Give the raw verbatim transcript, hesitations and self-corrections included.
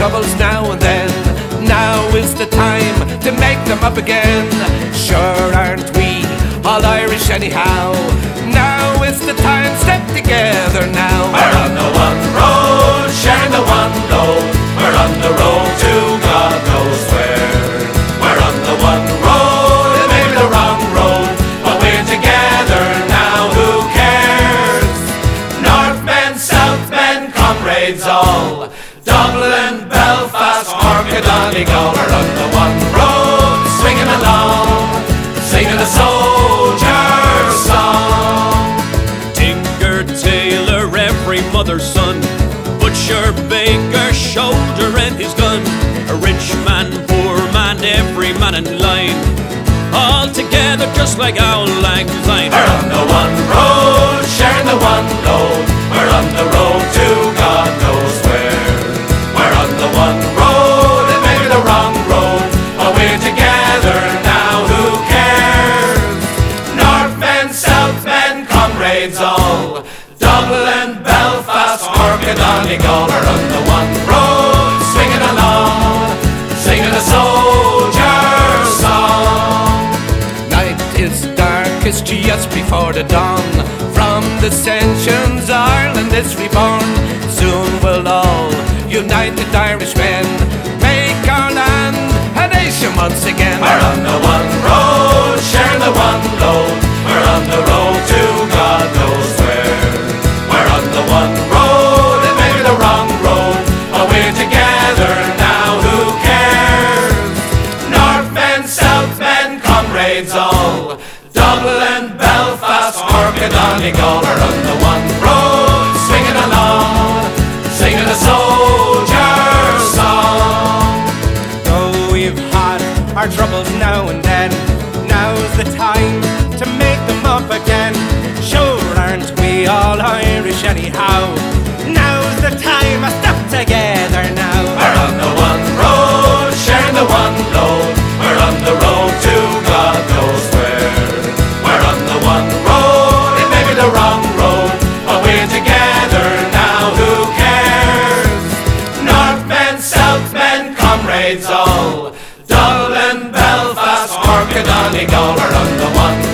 troubles now and then. Now is the time to make them up again. Sure aren't we all Irish anyhow? Now is the time, step together now. We're on the one road, sharing the one load. We're on the road to God knows where. We're on the one road, it may be the wrong road, but we're together now, who cares? Northmen, Southmen, comrades all, Dublin, Belfast, Cork and Donegal. We're on the one road, swinging along, singing a soldier's song. Tinker, tailor, every mother's son, butcher, baker, shoulder and his gun, a rich man, poor man, every man in line, all together just like Auld Lang Syne. We're on the one road, sharing the one load. We're on the road to God knows where. We're on the one road, it may be the wrong road, but we're together now, who cares? Northmen, Southmen, comrades all, Dublin, Belfast, Cork and Donegal. We're on the one road, swinging along, singing a soldier's song. Night is darkest just before the dawn. From dissensions Ireland is reborn. Soon we'll all, united Irishmen, make our land a nation once again. We're on the one road, sharing the one load. We're on the road to God knows where. We're on the one road, it may be the wrong road, but we're together now, who cares? Northmen, Southmen, comrades all, Dublin, Belfast, Cork and Donegal. We're on the one road, swinging along, singing a soldier's song. Though we've had our troubles now and then, now's the time to make them up again. Sure aren't we all Irish anyhow? Now's the time, I step together now. We're on the one road, sharing the one load. We're on the road to God knows where. We're on the one road, it may be the wrong road, but we're together now, who cares? Northmen, Southmen, comrades all, Dublin, Belfast, Cork and Donegal. We're on the one